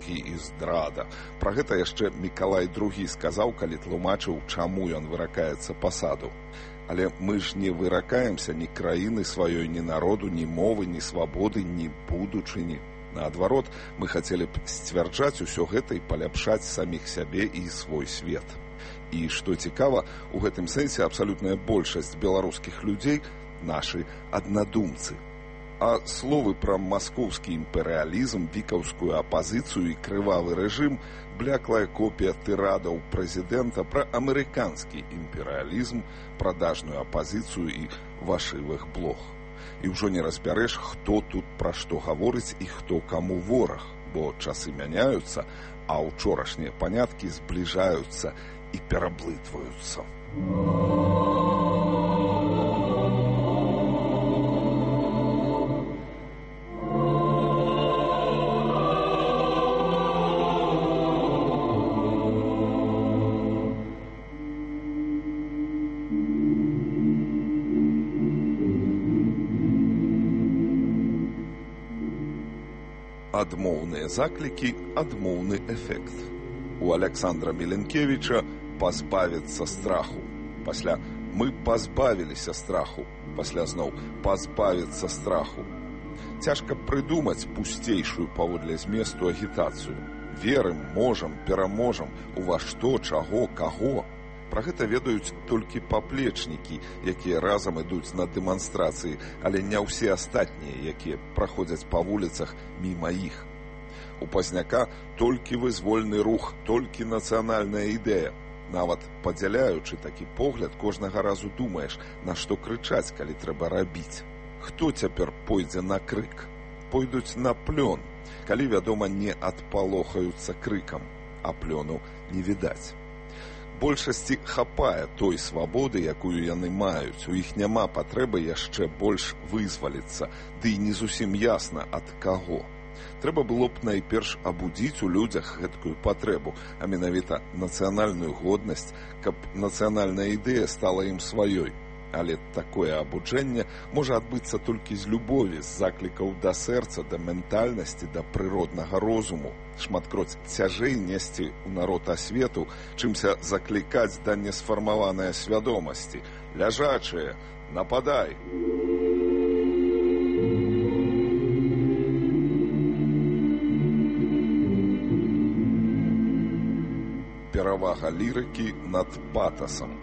мазгі і здрада. Пра гэта яшчэ Мікалай II сказаў, калі тлумачыў, чаму ён выракаецца пасаду. Але мы ж не выракаемся ні краіны сваёй, ні народу, ні мовы, ні свабоды, ні будучыні. Наадварот, мы хацелі б сцвярджаць усё гэта і паляпшаць саміх сябе і свой свет. І, што цікава, у гэтым сэнсе абсалютная большасць беларускіх людзей нашы аднадумцы. А словы пра маскоўскі імперыялізм, вікаўскую апазіцыю і крывавы рэжым – бляклая копія тырадаў прэзідэнта пра амерыканскі імперыялізм, прадажную апазіцыю і вашывых блог. І ўжо не разбярэш, хто тут пра што гаворыць і хто каму вораг, бо часы мяняюцца, а ўчорашнія паняткі збліжаюцца і пераблытваюцца. Адмоўныя заклікі, адмоўны эфект. У Аляксандра Міленкевіча «пазбавіцца страху». Пасля «мы пазбавіліся страху». Пасля зноў «пазбавіцца страху». Цяжка прыдумаць пусцейшую паводле зместу агітацыю. Верым, можам, пераможам, у ва што, чаго, каго. Пра гэта ведаюць толькі паплечнікі, якія разам ідуць на дэманстрацыі, але не ўсе астатнія, якія праходзяць па вуліцах міма іх. У Пазняка толькі вызвольны рух, толькі нацыянальная ідэя. Нават падзяляючы такі погляд, кожнага разу думаеш, на што крычаць, калі трэба рабіць. Хто цяпер пойдзе на крык? Пойдуць на плён, калі, вядома, не адпалохаюцца крыкам, а плёну не відаць. Большасці хапае той свабоды, якую яны маюць. У іх няма патрэбы яшчэ больш вызваліцца, ды і не зусім ясна, ад каго. Трэба было б найперш абудзіць у людзях гэткую патрэбу, а менавіта нацыянальную годнасць, каб нацыянальная ідэя стала ім сваёй. Але такое абуджэнне можа адбыцца толькі з любові, з заклікаў да сэрца, да ментальнасці, да прыроднага розуму. Шматкроць цяжэй несці ў народ асвету, чымся заклікаць да несфармаванай свядомасці. Ляжачыя, нападай! Перавага лірыкі над патасам.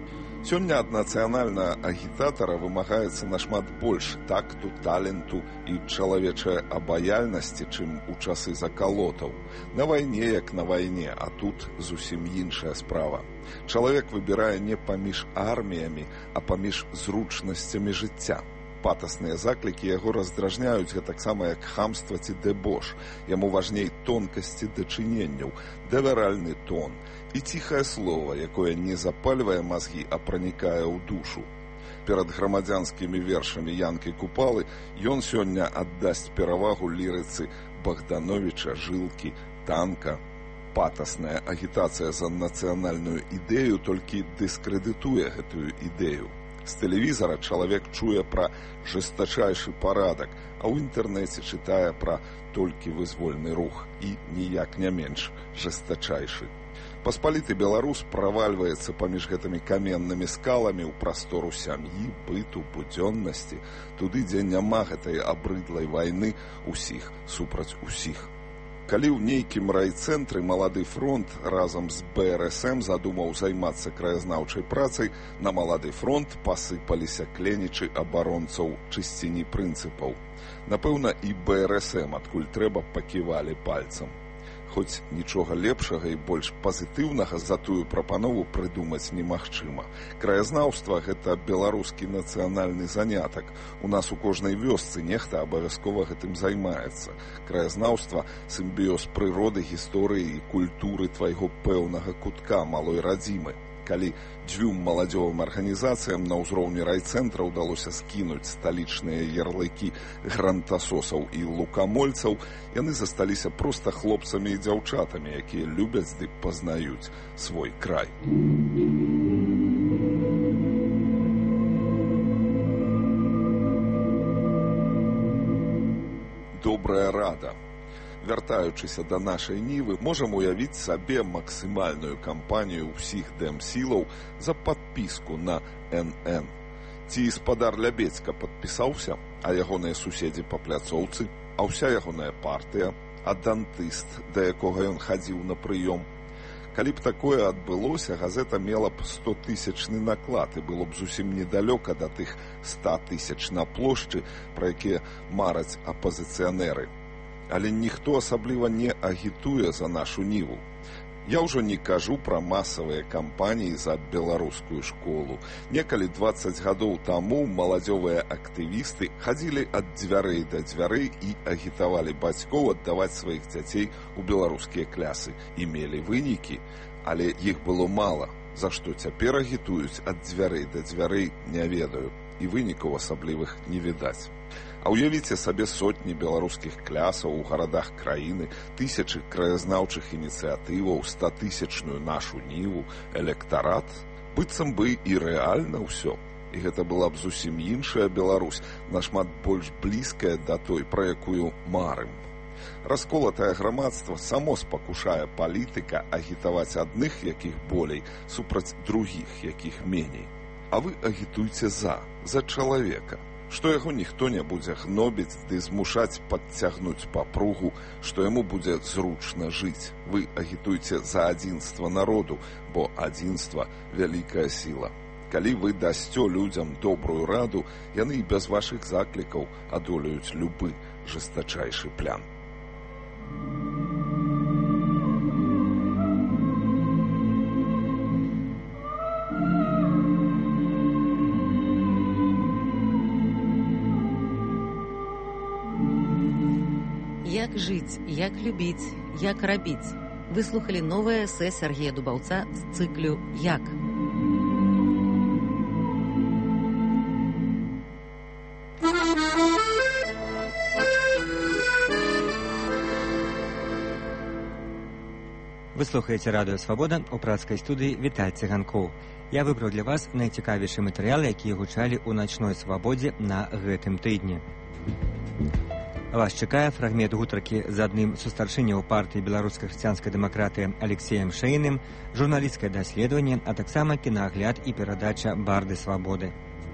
Сёння ад нацыянальнага агітатара вымагаецца нашмат больш такту, таленту і чалавечай абаяльнасці, чым у часы закалотаў. На вайне, як на вайне, а тут зусім іншая справа. Чалавек выбірае не паміж арміямі, а паміж зручнасцямі жыцця. Патасныя заклікі яго раздражняюць гэтаксама як хамства ці дэбош. Яму важней тонкасці дачыненняў, давяральны тон і ціхае слова, якое не запальвае мазгі, а пранікае ў душу. Перад грамадзянскімі вершамі Янкі Купалы ён сёння аддасць перавагу лірыцы Богдановича, Жылкі, Танка. Патасная агітацыя за нацыянальную ідэю толькі дыскрэдытуе гэтую ідэю. З тэлевізара чалавек чуе пра жестачайшы парадак, а ў інтэрнэце чытае пра толькі вызвольны рух і ніяк не менш жестачайшы. Паспаліты беларус правальваецца паміж гэтымі каменнымі скаламі ў прастору сям'і, быту, будзённасці, туды, дзе няма гэтай абрыдлай вайны усіх супраць усіх. Калі ў нейкім райцэнтры малады фронт разам з БРСМ задумаў займацца краязнаўчай працай, на малады фронт пасыпаліся кленічы абаронцаў чысціні прынцыпаў. Напэўна, і БРСМ, адкуль трэба, паківалі пальцам. Хоць нічога лепшага і больш пазітыўнага за тую прапанову прыдумаць немагчыма. Краязнаўства – гэта беларускі нацыянальны занятак. У нас у кожнай вёсцы нехта абавязкова гэтым займаецца. Краязнаўства – сімбіёз прыроды, гісторыі і культуры твайго пэўнага кутка малой радзімы. Калі дзвюм маладзёвым арганізацыям на ўзроўні райцэнтра ўдалося скінуць сталічныя ярлыкі грантасосаў і лукамольцаў, яны засталіся проста хлопцамі і дзяўчатамі, якія любяць ды пазнаюць свой край. Добрая рада. Вяртаючыся да нашай нівы, можам уявіць сабе максімальную кампанію ўсіх дэм-сілаў за падпіску на НН. Ці спадар Лябедзька падпісаўся, а ягоныя суседзі па пляцоўцы, а ўся ягоная партыя, а дантыст, да якога ён хадзіў на прыём. Калі б такое адбылося, газета мела б 100-тысячны наклад і было б зусім недалёка да тых 100 000 на плошчы, пра якія мараць апазіцыянеры. Але ніхто асабліва не агітуе за нашу ніву. Я ўжо не кажу пра масавыя кампаніі за беларускую школу. Некалі 20 гадоў таму маладзёвыя актывісты хадзілі ад дзвярэй да дзвярэй і агітавалі бацькоў аддаваць сваіх дзяцей у беларускія клясы і мелі вынікі, але іх было мала, за што цяпер агітуюць ад дзвярэй да дзвярэй, не ведаю, і вынікаў асаблівых не відаць. А уявіце сабе сотні беларускіх клясаў у гарадах краіны, тысячы краязнаўчых ініцыятываў, 100-тысячную нашу ніву, электарат. Быццам бы і рэальна ўсё. І гэта была б зусім іншая Беларусь, нашмат больш блізкая да той, пра якую марым. Расколатае грамадства само спакушае палітыка агітаваць адных, якіх болей, супраць другіх, якіх меней. А вы агітуйце за чалавека. Што яго ніхто не будзе гнобіць ды змушаць падцягнуць папругу, што яму будзе зручна жыць. Вы агітуйце за адзінства народу, бо адзінства – вялікая сіла. Калі вы дасцё людзям добрую раду, яны і без вашых заклікаў адолеюць любы жестачайшы плян. Як жыць, як любіць, як рабіць. Выслухалі новае эсэ Сергея Дубаўца з цыклю «Як». Вы слухаеце радыё «Свабода», у працкай студыі Віталь Цыганкоў. Я выбраў для вас найцікавейшыя матэрыялы, якія гучалі ў начной свабодзе на гэтым тыдні. Вас чакае фрагмент гутаркі з адным са старшыняў партыі беларускай хрысціянскай дэмакратыі Алексеем Шэйным, журналісцкае даследаванне, а таксама кінаагляд і перадача «Барды свабоды».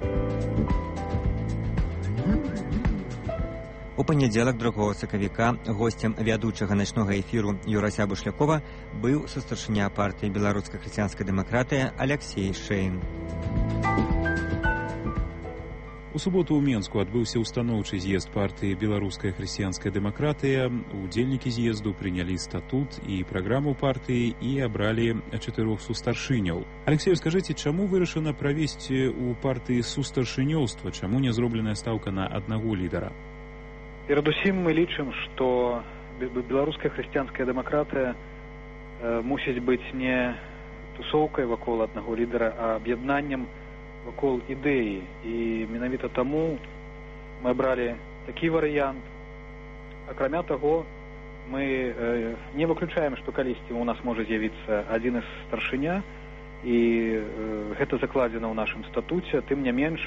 У панядзелак 2 сакавіка госцем вядучага начнога эфіру Юрася Бушлякова быў састаршыня партыі беларускай хрысціянскай дэмакратыі Алексей Шэйн. У суботу ў Менску адбыўся устаноўчы з'езд партыі «Беларуская хрысціянская дэмакратыя». Удзельнікі з'езду прынялі статут і праграму партыі і абралі 4 сустаршыняў. Алексей, скажыце, чаму вырашана правесці ў партыі сустаршынёўства? Чаму не зробленая стаўка на аднаго лідара? Перадусім мы лічым, што беларуская хрысціянская дэмакратыя мусіць быць не тусоўкай вакол аднаго лідара, а аб'яднаннем вакол ідэі. І менавіта таму мы абралі такі варыянт. Акрамя таго, мы не выключаем, што калісьці у нас можа з'явіцца адзін старшыня, і гэта закладзена ў нашым статуце. Тым не менш,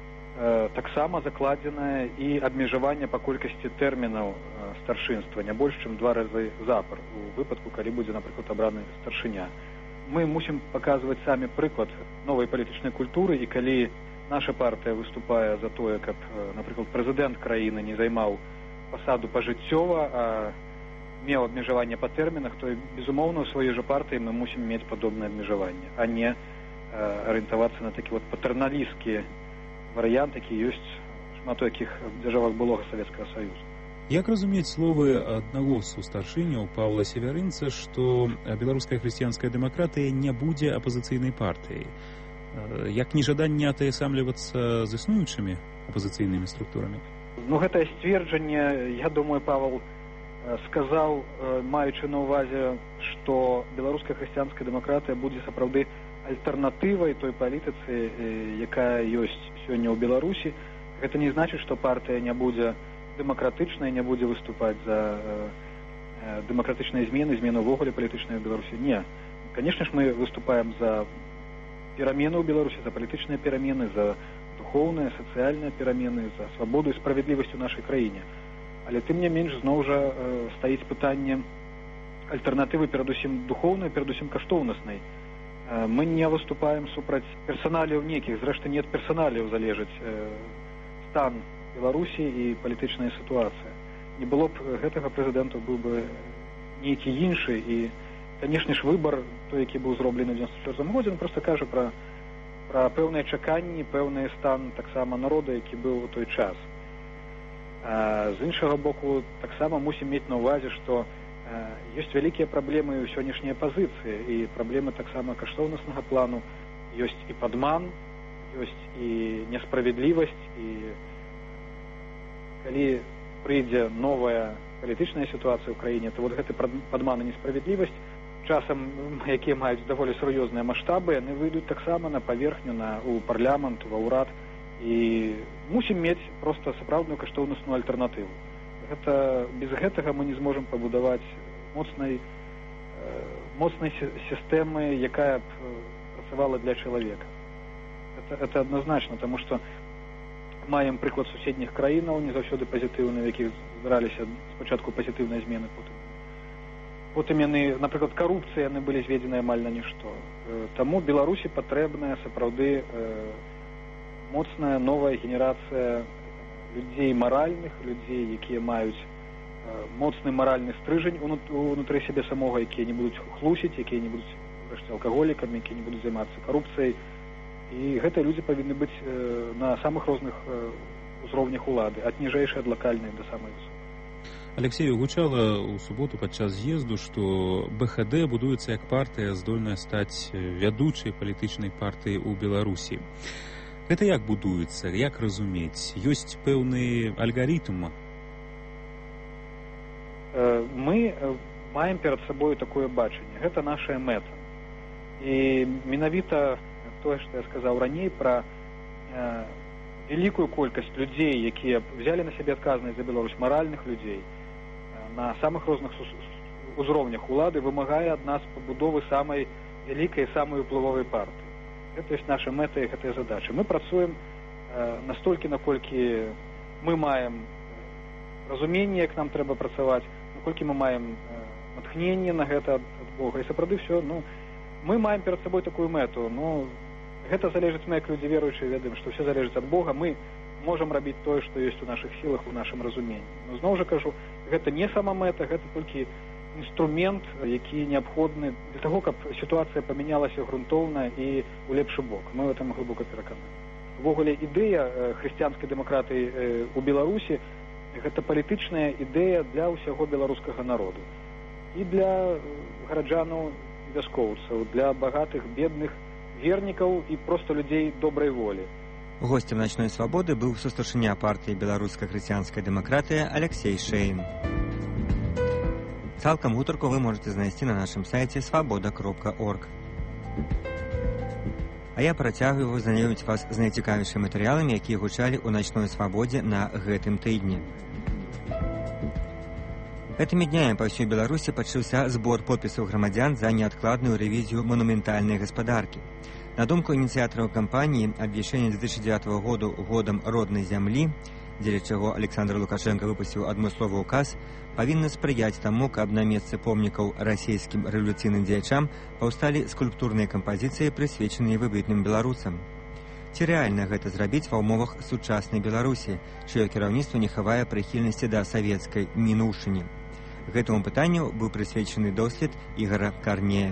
таксама закладзенае і абмежаванне па колькасці тэрмінаў старшынства, не больш, чым 2 разы запар, у выпадку, калі будзе, напрыклад, абраны старшыня. Мы мусім паказваць самі прыклад новай палітычнай культуры, і калі наша партыя выступае за тое, каб, напрыклад, прэзідэнт краіны не займаў пасаду пажыццёва, а меў абмежаванне па тэрмінах, то, безумоўна, у сваёй жа партыі мы мусім мець падобнае абмежаванне, а не арыентавацца на такі патэрналісцкі варыянт, які ёсць шмат у якіх дзяржавах былога Савецкага Саюзу. Як разумець словы аднаго з старшыняў Паўла Севярынца, што беларуская хрысціянская дэмакратыя не будзе апазіцыйнай партыяй? Як нежаданне атаясамлівацца з існуючымі апазіцыйнымі структурамі? Гэтае сцверджанне, я думаю, Павел сказаў, маючы на ўвазе, што беларуская хрысціянская дэмакратыя будзе сапраўды альтэрнатывай той палітыцы, якая ёсць сёння ў Беларусі. Гэта не значыць, што партыя не будзе дэмакратычнай, не будзе выступаць за дэмакратычныя змены ўвогуле палітычнай ў Беларусі. Не. Конечно ж, мы выступаем за перамены ў Беларусі, за палітычныя перамены, за духоўныя, сацыяльныя перамены, за свабоду і справядлівасць у нашай краіне. Але тым не менш зноў жа стаіць пытанне альтэрнатывы перадусім духоўнай, перадусім каштоўнаснай. Мы не выступаем супраць персаналіяў нейкіх, зрэшты не ад персаналіяў залежыць стан Беларусі і палітычная сітуацыя. Не было б гэтага прэзідэнту, быў бы нейкі іншы, і, канешне ж, выбар, той, які быў зроблены ў 94 годзе, он проста кажа пра пэўныя чаканні, пэўны стан таксама народа, які быў у той час. З іншага боку, таксама мусім мець на ўвазе, што ёсць вялікія праблемы ў сённяшняй апазіцыі, і праблемы таксама каштоўнаснага плану, ёсць і падман, ёсць і несправядлівасць, і калі прыйдзе новая палітычная сітуацыя ў краіне, то вот гэты падман і несправядлівасць часам, якія маюць даволі сур'ёзныя маштабы, яны выйдуць таксама на паверхню, у парламент, ва ўрад, і мусім мець проста сапраўдную каштоўнасную альтэрнатыву. Без гэтага мы не зможам пабудаваць моцнай сістэмы, якая б працавала для чалавека. Это адназначна, таму што маем прыклад суседніх краінаў, не заўсёды пазітыўны, в якіх здараліся спачатку пазітыўныя змены, потым яны, напрыклад, карупцыі, яны былі зведзены амаль на нішто. Таму Беларусі патрэбная сапраўды моцная новая генерацыя людзей маральных, людзей, якія маюць моцны маральны стрыжань унутры сябе самога, якія не будуць хлусіць, якія не будуць алкаголікамі, якія не будуць займацца карупцыяй. І гэтыя людзі павінны быць на самых розных узроўнях улады, ад ніжэйшай, ад лакальнай да самай высокай. Алексею, гучала ў суботу падчас з'езду, што БХД будуецца як партыя, здольная стаць вядучай палітычнай партыяй у Беларусі. Гэта як будуецца, як разумець? Ёсць пэўны алгарытм? Мы маем перад сабою такое бачанне. Гэта наша мэта. І менавіта тое, што я сказаў раней пра вялікую колькасць людзей, якія взялі на сябе адказнасць за Беларусь, маральных людзей, на самых розных узроўнях улады, вымагае ад нас пабудовы самай вялікай, самай уплывовай партыі. Гэта ёсць наша мэта і гэтыя задачы. Мы працуем настолькі, наколькі мы маем разуменне, як нам трэба працаваць, наколькі мы маем натхненне на гэта ад Бога. І сапраўды все, мы маем перад сабой такую мэту. Гэта залежыць, мы як людзі веруючыя ведаем, што все залежыць ад Бога. Мы можам рабіць тое, што ёсць у нашых сілах, у нашым разуменні. Зноў жа кажу, гэта не сама мэта, гэта толькі інструмент, які неабходны для таго, каб сітуацыя памянялася грунтоўна і ў лепшы бок. Мы ў гэтым глыбока перакананы. Увогуле, ідэя хрысціянскай дэмакратыі ў Беларусі — гэта палітычная ідэя для ўсяго беларускага народу. І для гараджанаў і вяскоўцаў, для багатых, бедных, вернікаў і проста людзей добрай волі. Гостем «Ночной свободы» был сустаршыня партии «Белорусская христианская демократия» Алексей Шейн. Цалкам гутарку вы можете знайсці на нашым сайце свабода.орг. А я працягваю знаёміць вас з найцікавейшымі матэрыяламі, якія гучалі ў «Ночной свободе» на гэтым тыдні. Гэтымі днямі па ўсёй Беларусі пачаўся збор подпісаў грамадзян за неадкладную рэвізію манументальнай гаспадаркі. На думку ініцыятараў кампаніі, абвяшчэнне 2009 году годам роднай зямлі, дзеля чаго Александр Лукашенко выпусціў адмысловы ўказ, павінна спрыяць таму, каб на месцы помнікаў расійскім рэвалюцыйным дзеячам паўсталі скульптурныя кампазіцыі, прысвечаныя выбітным беларусам. Ці рэальна гэта зрабіць ва ўмовах сучаснай Беларусі, чыё кіраўніцтва не хавае прыхільнасці да савецкай мінуўшчыны? Гэтаму пытанню быў прысвечаны дослед Ігора Карнея.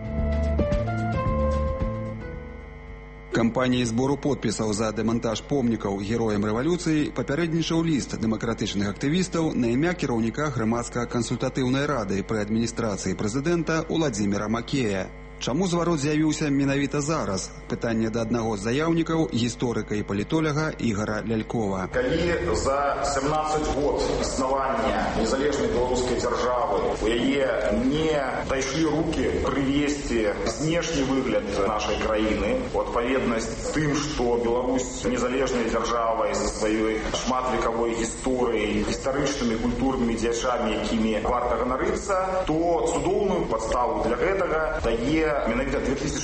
Кампаніі збору подпісаў за дэмантаж помнікаў героям рэвалюцыі папярэднічаў ліст дэмакратычных актывістаў на імя кіраўніка грамадска-кансультатыўнай рады пры адміністрацыі прэзідэнта Уладзіміра Макея. Чаму зварот з'явіўся менавіта зараз? Пытанне да аднаго з заяўнікаў, гісторыка і палітоляга Ігора Лялькова. Калі за 17 год існавання незалежнай беларускай дзяржавы у яе не дайшлі рукі прывесці знешні выгляд нашай краіны у адпаведнасць тым, што Беларусь незалежная дзяржава з сваёй шматвекавой гісторыяй, гістарычнымі культурнымі дзячамі, якімі варта ганарыцца, то цудоўную падставу для гэтага дае менавіта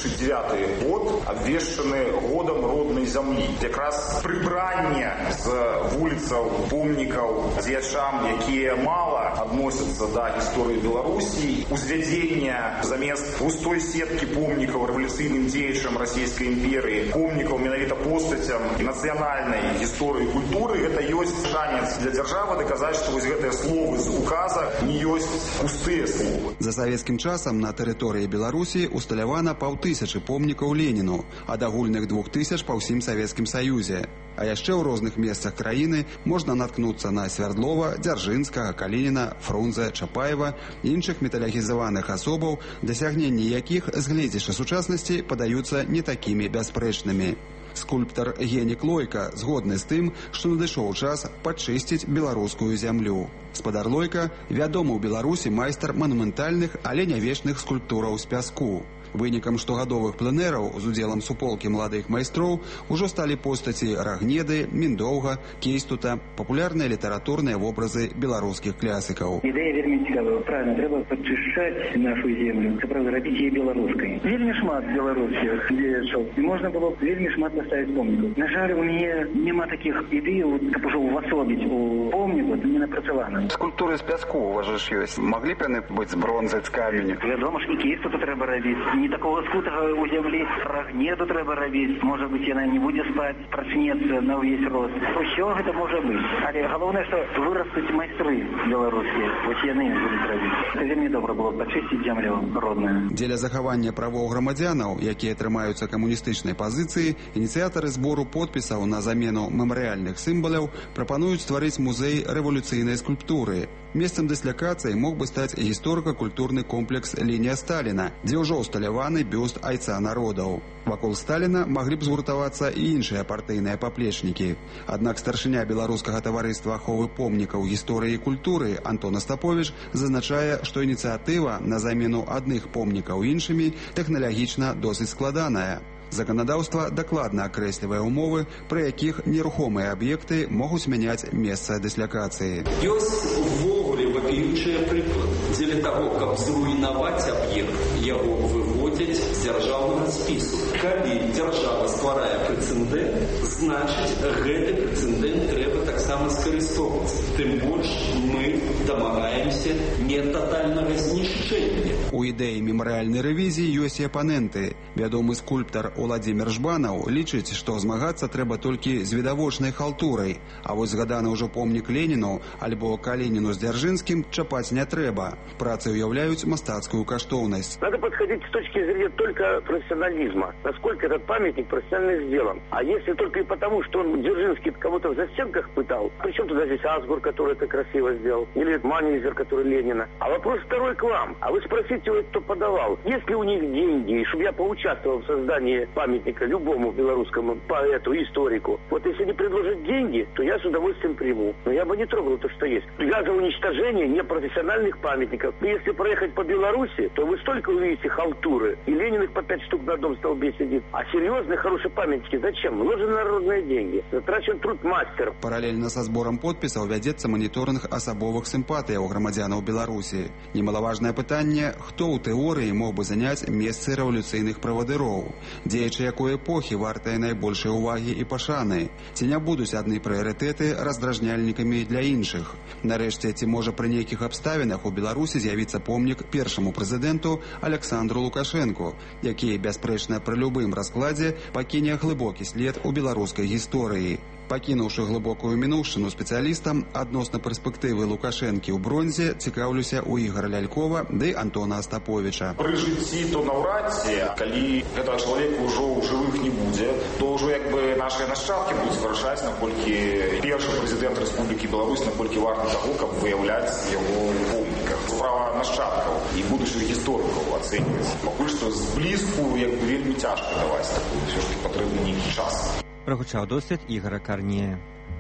2009 год абвешчаны годам роднай зямлі. Якраз прыбранне з вуліцаў, помнікаў дзеячам, якія мала адносяцца да гісторыі Беларусі, узвядзенне замест густой сеткі помнікаў рэвалюцыйным дзеячам расійскай імперыі, помнікаў менавіта постацям нацыянальнай гісторыі і культуры, гэта ёсць шанец для дзяржавы даказаць, што вось гэтыя словы з указа не ёсць пустыя словы. За савецкім часам на тэрыторыі Беларусі усталявана 5000 помнікаў Леніну, ад агульных 2000 па ўсім Савецкім Саюзе. А яшчэ ў розных месцах краіны можна наткнуцца на Свярдлова, Дзяржынскага, Калініна, Фрунзе, Чапаева і іншых металягізаваных асобаў, дасягненні якіх з гледзяча сучаснасці падаюцца не такімі бясспрэчнымі. Скульптар Генік Лойка згодны з тым, што надышоў час падчысціць беларускую зямлю. Спадар Лойка вядомы ў Беларусі майстар манументальных, але не вечных скульптураў з пяску. Вынікам штогадовых пленэраў з удзелам суполкі маладых майстроў ужо сталі постаці Рагнеды, Міндоўга, Кейстута, папулярныя літаратурныя вобразы беларускіх клясікаў. Ідэя вельмі цікавая. Правильно, трэба падчышчаць нашу землю, це правда, рабіць яе беларускай. Вельмі шмат беларускіх дзеячаў, і можна было б вельмі шмат паставіць помнікаў. На жаль, у мяне няма такіх ідэй, каб ужо увасобіць у помніку, это не напрацавана. Скульптуры з пяску у вас ж ёсць. Маглі б яны быць з бронзы, з каменю? Вядома ж, і Кейстута трэба рабіць. Не такого скутага у зямлі, Рагнеду трэба рабіць. Можа быць, яна не будзе спаць, прачнецца на ўвесь рост. Усё гэта можа быць. Але галоўнае, што вырастуць майстры беларускія. Вось яны будуць рабіць. Це вельмі добра было пачысціць зямлю родную. Дзеля захавання правоў грамадзянаў, якія трымаюцца камуністычнай пазіцыі, ініцыятары збору подпісаў на замену мемарыяльных сімваляў прапануюць стварыць музей рэвалюцыйнай скульптуры. Месцам дыслякацыі мог бы стаць гісторыка-культурны комплекс «Лінія Сталіна», дзе ўжо ўсталяваны бюст айца народаў. Вакол Сталіна маглі б згуртавацца і іншыя партыйныя паплечнікі. Аднак старшыня беларускага таварыства аховы помнікаў гісторыі і культуры Антон Астаповіч зазначае, што ініцыятыва на замену адных помнікаў іншымі тэхналагічна досыць складаная. Заканадаўства дакладна акрэслівае умовы, пры якіх нерухомыя аб'екты могуць мяняць месца дыслякацыі. Ёсць увогуле вапіючыя прыклады. Дзеля таго, каб зруйнаваць аб'ект, яго выводзяць з дзяржаўнага спісу. Калі дзяржава стварае прэцэдэнт, значыць, гэты прэцэдэнт трэба таксама скарыстоўваць. Тым больш мы дамагаемся не татальнага знішчэння. У ідэі мемарыяльнай рэвізіі ёсць і апаненты. Вядомы скульптар Уладзімір Жбанаў лічыць, што змагацца трэба толькі з відавочнай халтурай, а вось згаданы ўжо помнік Леніну альбо Калініну з Дзяржынскім чапаць не трэба. Працы уяўляюць мастацкую каштоўнасць. Надо подходить с точки зрения только профессионализма. Насколько этот памятник профессионально сделан. А если только и потому, что он Дзержинский кого-то в застенках пытал, причем туда здесь Асгур, который это красиво сделал, или Маннизер, который Ленина. А вопрос второй к вам. А вы спросите у кто подавал. Есть ли у них деньги, чтобы я поучаствовал в создании памятника любому белорусскому поэту, историку? Вот если не предложат деньги, то я с удовольствием приму. Но я бы не трогал то, что есть. Я за уничтожение непрофессиональных памятников. И если проехать по Беларуси, то вы столько увидите халтуры. И Лениных по 5 штук на одном столбе сидит. А серьезные, хорошие памятники зачем? Вложены народные деньги. Затрачен труд мастера. Паралельна са зборам подпісаў вядзецца маніторынг асабовых сімпатыяў грамадзянаў Беларусі. Немалаважнае пытанне, хто ў тэорыі мог бы заняць месцы рэвалюцыйных правадыроў? Дзеячы якой эпохі вартыя найбольшай увагі і пашаны? Ці не будуць адны прыярытэты раздражняльнікамі для іншых? Нарэшце, ці можа пры нейкіх абставінах у Беларусі з'явіцца помнік першаму прэзідэнту Александру Лукашэнку, які, бясспрэчна, пры любым раскладзе пакіне глыбокі след у беларускай гісторыі. Пакінуўшы глыбокую мінуўшчыну спецыялістам адносна перспектывы Лукашэнкі ў бронзе, цікаўлюся ў Ігора Лялькова ды Антона Астаповіча. Пры жыцці то наўрад ці, калі гэтага чалавека ўжо ў жывых не будзе, то ўжо як бы нашыя нашчадкі будуць вырашаць, наколькі першы прэзідэнт Рэспублікі Беларусь, наколькі варта таго, каб выяўляць яго ў помніках. Справа нашчадкаў і будучых гісторыкаў ацэньваць. Пакуль што зблізку як бы вельмі цяжка даваць такую, ўсё ж таки патрэбны нейкі час. Прогучаў досвід Ігора Карнея.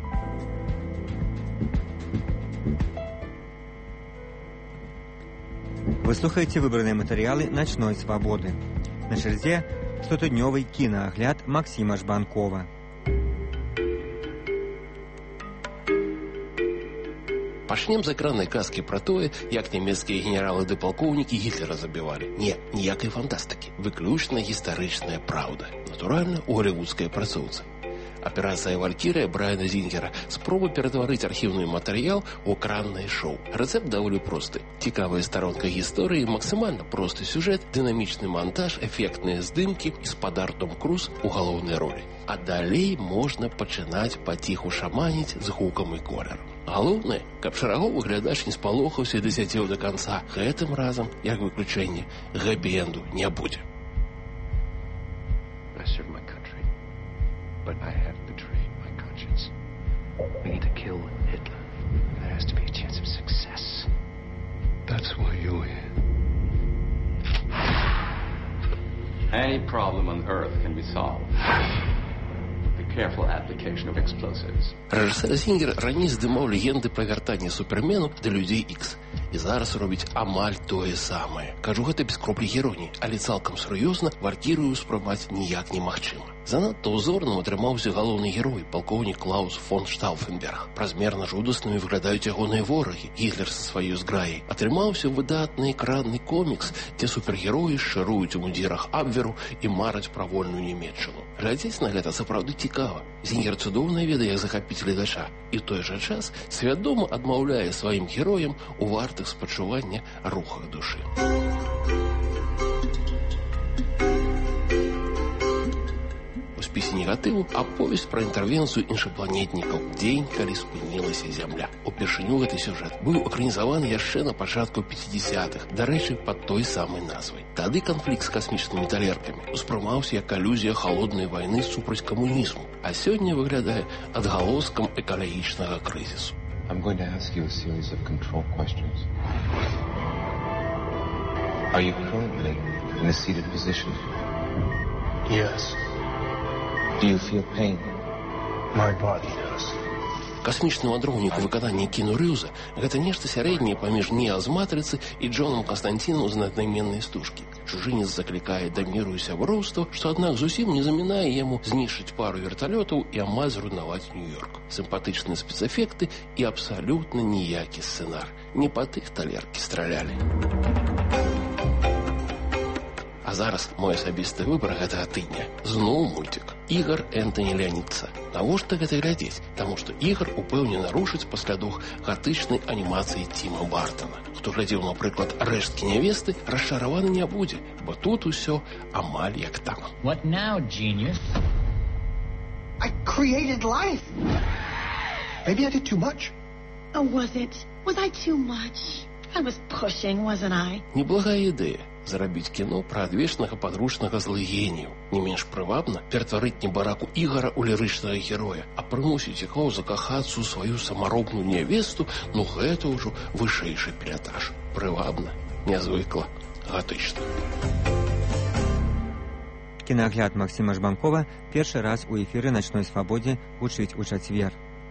Вы слухаеце выбраныя матэрыялы начной свабоды. На чарзе 100-днёвы кінаагляд Максіма Жбанкова. Пачнем з экраннай казкі пра тое, як нямецкія генералы ды палкоўнікі Гітлера забівалі. Не, ніякай фантастыкі. Выключна гістарычная праўда. Натуральна, у голівудскай працоўцы. Аперацыя «Валькірыя» Брайана Зінгера – спроба ператварыць архіўны матэрыял у экраннае шоу. Рэцэпт даволі просты. Цікавая старонка гісторыі, максімальна просты сюжэт, дынамічны монтаж, эфектныя здымкі і спадар Том Круз у галоўнай ролі. А далей можна пачынаць паціху шаманіць з гукам і колерам. Галоўнае, каб шараговы глядач не спалохаўся і дасядзеў да канца. Гэтым разам, як выключэнне, хэпі-энду не будзе. But I have betrayed my conscience. We need to kill Hitler. There has to be a chance of success. That's why you're here. Any problem on Earth can be solved. The careful application of explosives. Рэжысэр Зінгер раней здымаў легенды пра вяртанне супермену да людзей Ікс. І зараз робіць амаль тое самае. Кажу гэта без кроплі іроніі, але цалкам сур'ёзна Валькірыю ўспрымаць ніяк немагчыма. Занадта ўзорным атрымаўся галоўны герой, палкоўнік Клаус фон Штауфенберг. Празмерна жудаснымі выглядаюць ягоныя ворагі, Гітлер са сваёй зграяй. Атрымаўся выдатны экранны комікс, дзе супергероі шчыруюць у мундзірах Абверу і мараць пра вольную Нямецчыну. Глядзець на гэта сапраўды цікава. Зінгер цудоўна ведае, як захапіць гледача. І ў той жа час свядома адмаўляе сваім героям у вартых спачування рухах душы. У спісе негатыву аповесць пра інтэрвенцыю іншапланетнікаў, дзень, калі спынілася зямля. Упершыню гэты сюжэт быў экранізаваны яшчэ на пачатку 50-х, дарэчы, пад той самай назвай. Тады канфлікт з касмічнымі талеркамі успрымаўся як алюзія халоднай вайны супраць камунізму, а сёння выглядае адгалоскам экалагічнага крызісу. I'm going to ask you a series of control questions. Are you currently in a seated position? Yes. Do you feel pain? My body does. Касмічны вандроўнік у выкананні Кіну Рэўза – гэта нешта сярэдняе паміж Неа з «Матрыцы» і Джонам Канстантінам з «Аднайменнай стужкі». Чужынец заклікае да міру і сяброўства, што, аднак, зусім не замінае яму знішчыць пару верталётаў і амаль зруйнаваць Нью-Йорк. Сімпатычныя спецэфекты і абсалютна ніякі сцэнар. Не па тых талеркі стралялі. А зараз мой асабісты выбар гэтага тыдня. Зноў мультик. Ігар Энтані Леанідца. Навошта гэта глядзець? Таму што Ігар упэўнена рушыць па слядах гатычнай анімацыі Тіма Бартана. Хто глядзеў, напрыклад, «Рэшткі нявесты», расчараваны не будзе, бо тут усё амаль як там. What now, genius? I created life. Maybe I did too much. Oh, was it? Was I too much? I was pushing, wasn't I? Неблагая ідэя. Зарабіць кіно пра адвечнага падручнага злыгенію. Не менш прывабна ператварыць небараку Ігара ў лірычнага героя, а прымусіць яго закахацца ў сваю самаробную нявесту, ну гэта ўжо вышэйшы пілятаж. Прывабна, нязвыкла, гатычна. Кінагляд Максіма Жбанкова першы раз у эфіры «Начной свабодзе» гучыць у чацвер.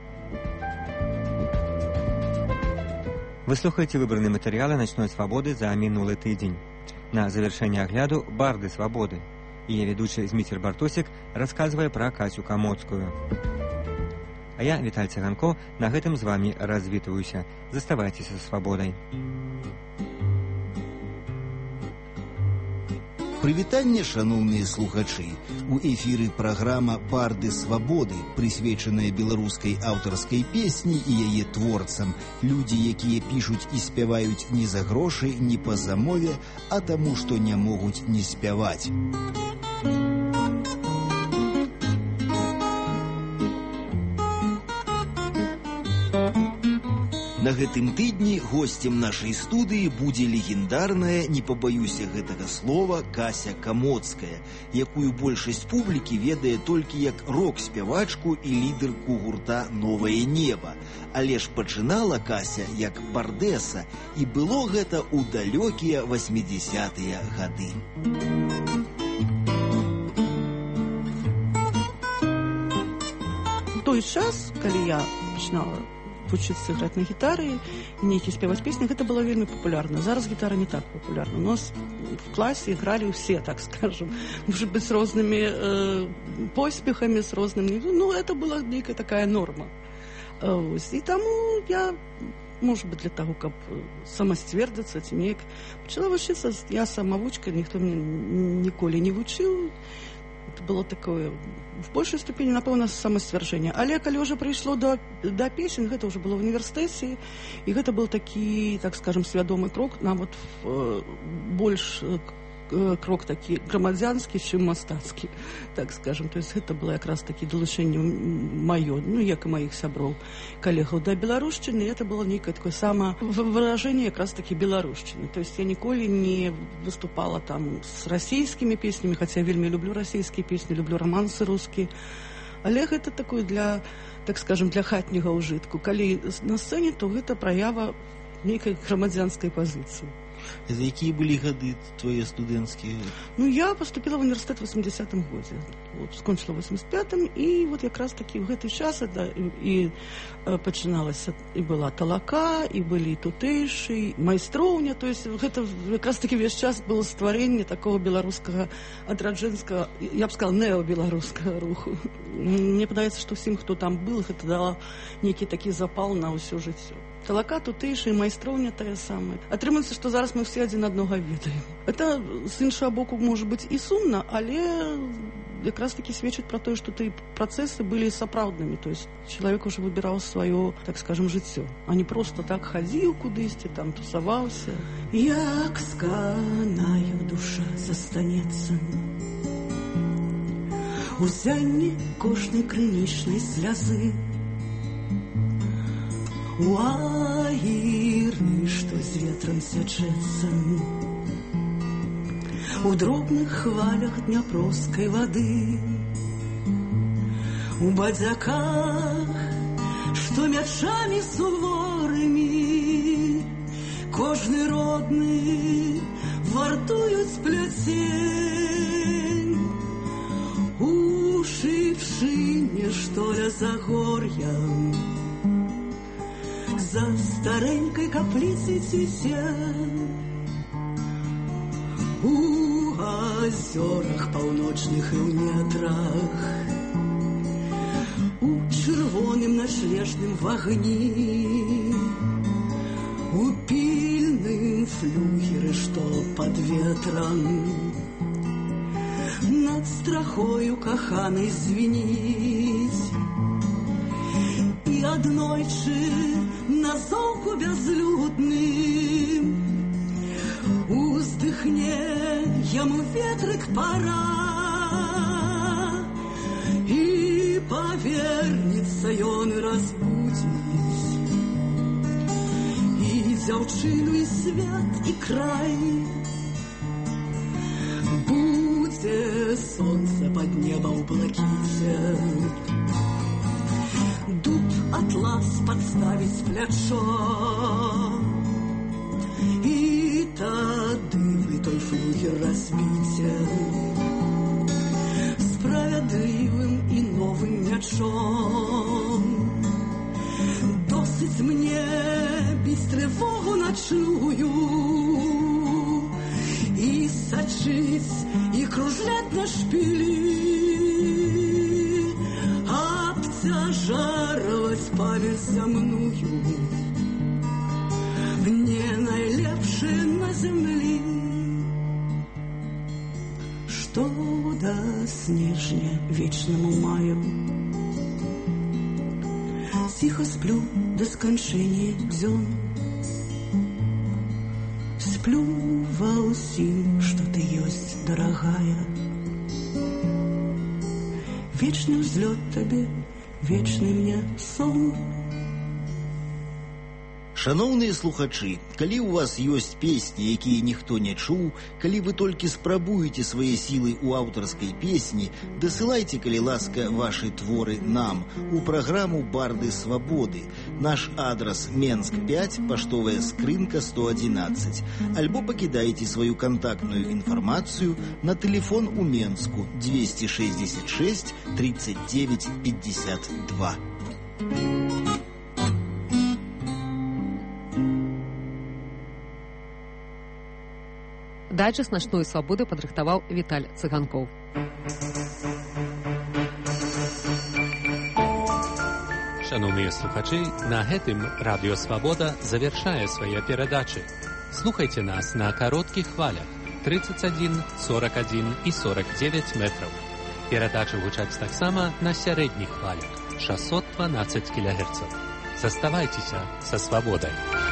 Вы слухаеце выбраны матэрыялы «Начной свабоды» за мінулы тыдзень. На завяршэнне агляду «Барды свабоды». Яе ведучы Зміцер Бартосік расказвае пра Касю Камоцкую. А я, Віталь Цыганко, на гэтым з вамі развітваюся. Заставайцеся са свабодай. Прывітанне, шаноўныя слухачы. У эфіры праграма «Барды свабоды», прысвечаная беларускай аўтарскай песні і яе творцам. Людзі, якія пішуць і спяваюць не за грошы, не па замове, а таму, што не могуць не спяваць. На гэтым тыдні госцем нашай студыі будзе легендарная, не пабаюся гэтага слова, Кася Камоцкая, якую большасць публікі ведае толькі як рок-спявачку і лідэрку гурта «Новае неба». Але ж пачынала Кася як бардэса, і было гэта ў далёкія 80-тыя гады. В той час, калі я пачынала вучыцца граць на гітары і нейкі спяваць песні, гэта было вельмі папулярна. Зараз гітара не так папулярна. У нас в класе гралі ўсе, так скажем. Может быть, с рознымі поспехамі, с рознымі... Ну, это была нейкая такая норма. І таму я может быть, для того, каб самасцвердзацца ці неяк. Пачала вучыцца, я самавучка, ніхто мне ніколі не вучыў. Это было такое, в большей ступені, напэўна, самасцвярджэнне. Але калі ўжо прыйшло до песен, гэта ўжо было в універсітэце, і гэта был такі, так скажем, свядомы крок, нават больш крок такі грамадзянскі, чым мастацкі, так скажем. То есть гэта было якраз такі далучэнне маё, ну, як і маіх сяброў, калегаў да беларушчыны, это было нейкае такое самавыражэнне якраз такі беларушчыны. То есть я ніколі не выступала там з расійскімі песнямі, хаця я вельмі люблю расійскія песні, люблю романсы рускія, але гэта такое для, так скажем, для хатняга ўжытку. Калі на сцэне, то гэта праява нейкай грамадзянскай пазіцыі. Якія былі гады твои студэнцкія? Ну, я поступила в университет в 80-м годзе. Вот, скончила в 85-м, и вот якраз таки в гэты час и пачыналася, и была талака, и были тутэйшы, майстроўня, то есть гэта якраз таки весь час было стварэнне такого беларускага адраджэнскага, я б сказала, необеларускага руху. Мне падаецца, што всім, хто там был, гэта дала нейкі такі запал на ўсё жыццё. Талака, тутэйшы, і майстроўня тая самая. Атрымаецца, што зараз мы ўсе адзін аднога ведаем. Это, з іншага боку, можа быць і сумна, але якраз таки сведчыць пра тое, што тыя працэсы былі сапраўднымі. То есть чалавек уже выбіраў сваё, так скажем, жыццё, а не просто так хадзіў кудысьці, там тусаваўся. Як сканаю душа застанецца у зянні кожнай крынічнай слязы, у аіры, што з ветрам сячэцца, у дробных хвалях дняпроскай вады, у бадзяках, што мячамі суворымі кожны родны вартуюць пляцень, у шыпшыне, што ля загор'я за старенькой каплицей цвіце, у азёрах паўночных і ў нетрах, у чырвоным начлежным вагні, у пільным флюгеры, што пад ветрам над страхою каханай звініць, і аднойчы на золку бязлюдным уздыхне яму ветрык пара, і павернецца ён і разбудзіць і дзяўчыну, і свят, і край. Будзе сонца пад неба ў блакіце, дуб атлас падставіць плячо, і тады вы той флюгер разбіце справядлівым і новым мячом. Досыць мне біць трывогу начную і сачыць, і кружляць на шпілі, обцяжарваць памяць зямную, не найлепшае на зямлі. Што да снежня вечнаму маю, ціха сплю да сканчэння дзён, сплю ва ўсім, што ты ёсць, дарагая. Вечны ўзлёт табе, вечны мне сон. Шаноўныя слухачы, калі ў вас ёсць песні, якія ніхто не чуў, калі вы толькі спрабуеце свае сілы ў аўтарскай песні, дасылайце, калі ласка, вашы творы нам у праграму «Барды свабоды». Наш адрас Менск 5, паштовая скрынка 111. Альбо пакідайце сваю кантактную інфармацыю на тэлефон у Менску 266 39 52. Дайджэст «Начной свабоды» падрыхтаваў Віталь Цыганкоў. Шановныя слухачы, на гэтым Радыё Свабода завяршае свае перадачы. Слухайце нас на кароткіх хвалях 31, 41 і 49 метраў. Перадачы гучаць таксама на сярэдніх хвалях 612 кГц. Заставайцеся са свабодай.